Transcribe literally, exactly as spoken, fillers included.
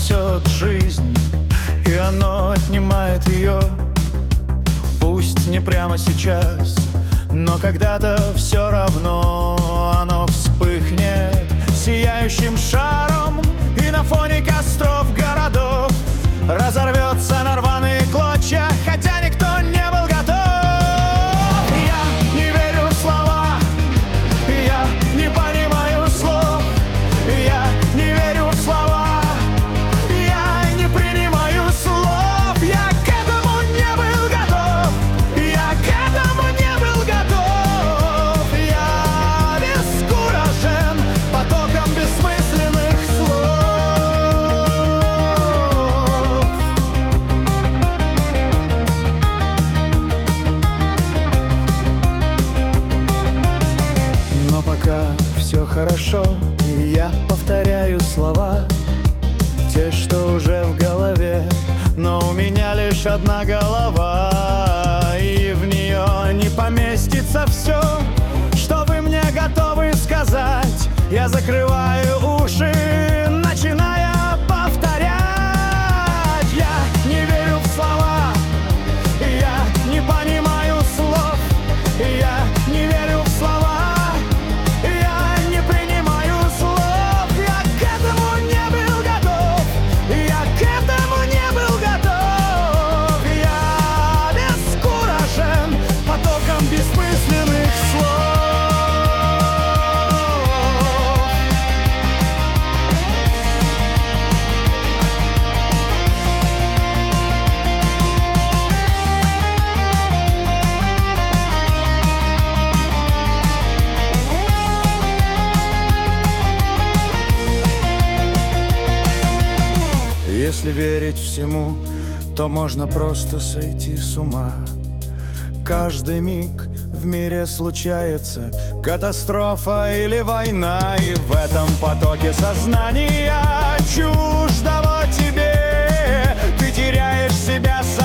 несет жизнь, и оно отнимает ее. Пусть не прямо сейчас, но когда-то все равно оно вспыхнет сияющим шаром, и на фоне костров городов разорвется на рваные клочья, хотя никто не был готов. Я не верю в слова, я не понимаю слов. Я не верю в слова, я не принимаю слов. Я к этому не был готов, я к этому не был готов. Я бескуражен потоком бессмысленных слов. Но пока все хорошо, и я повторяю слова, те, что уже в голове, но у меня лишь одна голова, и в нее не поместится все, что вы мне готовы сказать. Я закрываю уши, начиная повторять. Я не верю в слова, я не понимаю слов. Я не верю в слова, я не принимаю слов. Я к этому не был готов, я к этому не был готов. Я бескуражен потоком бессмысленных слов. Если верить всему, то можно просто сойти с ума. Каждый миг в мире случается катастрофа или война, и в этом потоке сознания чуждого тебе ты теряешь себя сам.